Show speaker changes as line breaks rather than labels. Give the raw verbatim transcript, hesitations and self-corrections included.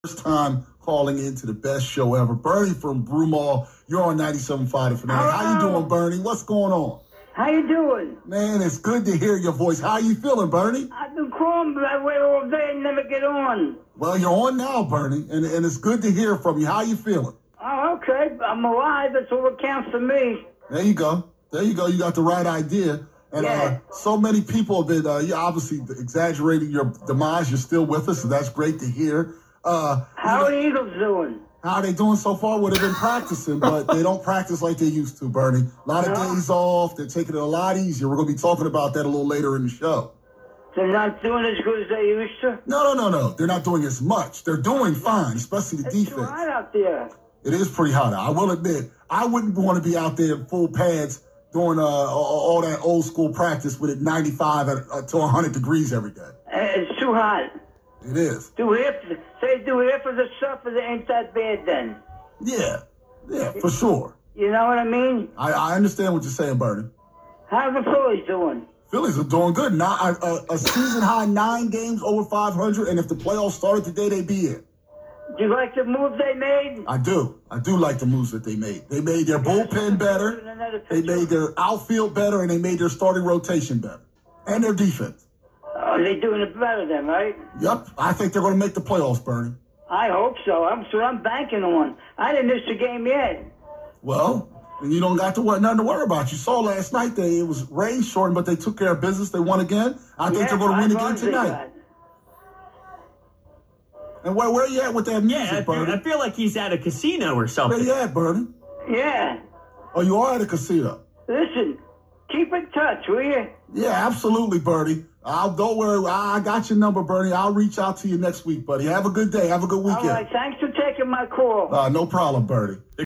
First time calling into the best show ever. Bernie from Broomall, you're on ninety-seven point five The Fanatic. How you doing, Bernie? What's going on?
How you doing?
Man, it's good to hear your voice. How you feeling, Bernie?
I've been calling, but I wait all day and never get on.
Well, you're on now, Bernie, and, and it's good to hear from you. How you feeling?
Oh, okay. I'm alive. That's all that counts for me.
There you go. There you go. You got the right idea. And
Yeah.
uh, so many people have been, uh, you're obviously exaggerating your demise. You're still with us, so that's great to hear. Uh,
How
you know,
are the Eagles doing?
How are they doing so far? Well, they've been practicing, but they don't practice like they used to, Bernie. A lot of
No.
days off. They're taking it a lot easier. We're going to be talking about that a little later in the show.
They're not doing as good as they used to?
No, no, no, no. They're not doing as much. They're doing fine, especially the
It's too
defense.
hot out there.
It is pretty hot out. I will admit, I wouldn't want to be out there in full pads doing uh, all all that old school practice with it ninety-five at, uh, to one hundred degrees every day.
Uh, It's too hot.
It is.
Do half, say do half of the stuff, it ain't that bad then.
Yeah. Yeah, for sure.
You know what I mean?
I, I understand what you're saying, Bernie.
How the Phillies doing?
Phillies are doing good. Not, a, a season high nine games over five hundred, and if the playoffs started today, they'd be in.
Do you like the move they made?
I do. I do like the moves that they made. They made their bullpen better. They made their outfield better, and they made their starting rotation better. And their defense.
Are they doing it better then, right?
Yep. I think they're going to make the playoffs, Bernie.
I hope so. I'm so I'm banking on. I didn't miss a game yet.
Well, you don't got to nothing to worry about. You saw last night they it was rain shortened, but they took care of business. They won again. I think
Yeah,
they're going to win
five
again
runs they
tonight.
got.
And where where you at with that music,
Yeah, I feel,
Bernie?
I feel like he's at a casino or
Where
something.
you at, Bernie?
Yeah.
Oh, you are at a casino.
Listen, keep in touch, will you?
Yeah, absolutely, Bernie. I'll don't worry. I got your number, Bernie. I'll reach out to you next week, buddy. Have a good day. Have a good
All
weekend.
right. Thanks for taking my call.
Uh, no problem, Bernie.